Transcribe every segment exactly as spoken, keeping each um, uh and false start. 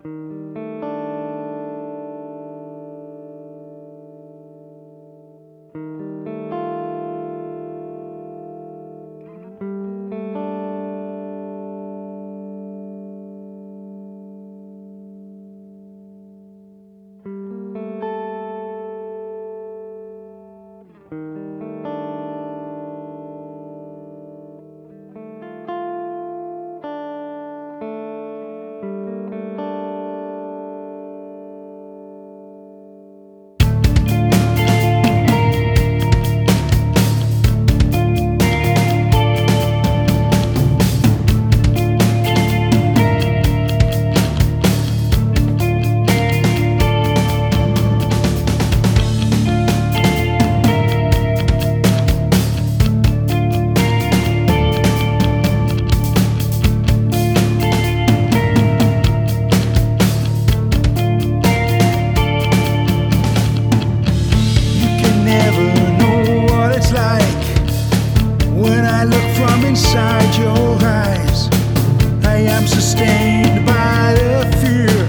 Inside your eyes, I am sustained by the fear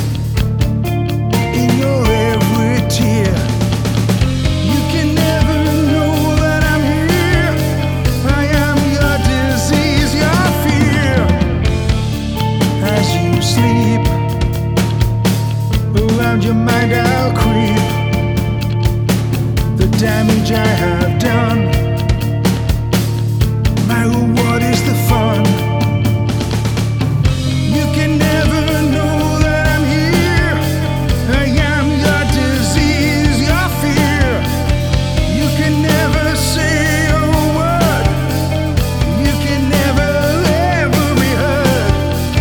in your every tear. You can never know that I'm here. I am your disease, your fear. As you sleep, around your mind I'll creep. The damage I have done, my reward is the fun. You can never know that I'm here. I am your disease, your fear. You can never say a word. You can never ever be heard.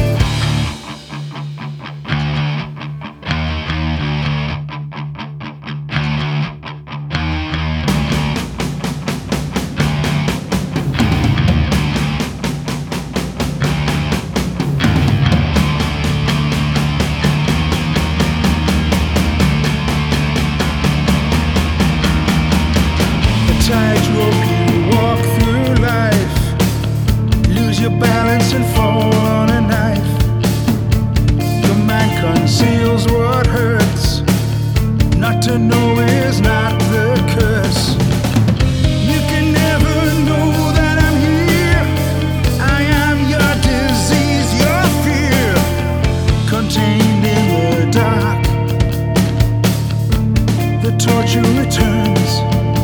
Tightrope you walk through life, lose your balance and fall on a knife. Your mind conceals what hurts. Not to know is not the curse. You can never know that I'm here. I am your disease, your fear, contained in the dark. The torture returns.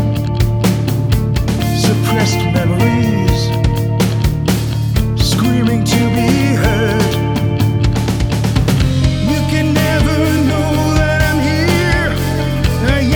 Suppressed memories, screaming to be heard. You can never know that I'm here. I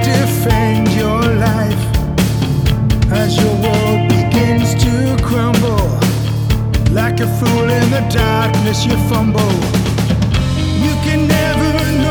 defend your life as your world begins to crumble. Like a fool in the darkness, you fumble. You can never know